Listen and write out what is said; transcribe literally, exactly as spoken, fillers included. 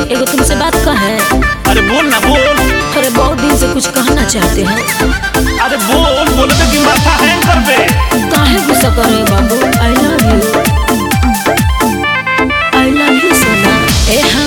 एगो तुमसे बात कहे। अरे बोल ना बोल। अरे बहुत दिन से कुछ कहना चाहते हैं। अरे बोल बोले तो कि माथा हैंग कर दे। काहे गुस्सा कर रहे बाबू? I love you, I love you सोना। ए हाँ